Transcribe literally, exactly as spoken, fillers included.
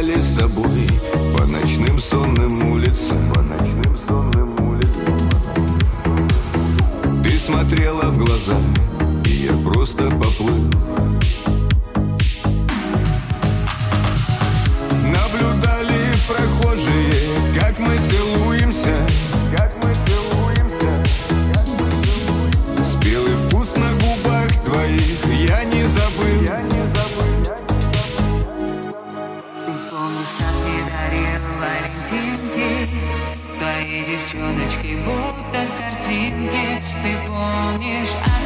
гуляли с тобой по ночным сонным улицам, по ночным сонным улицам. Ты смотрела в глаза, и я просто поплыл. Наблюдали прохожие, как мы целуемся, как мы целуемся, как мы целуемся. Спелый вкус на губах твоих я не забыл, я не забыл. Ты полностью не дарил валентинки своей девчоночки, будто с картинки. Ты помнишь,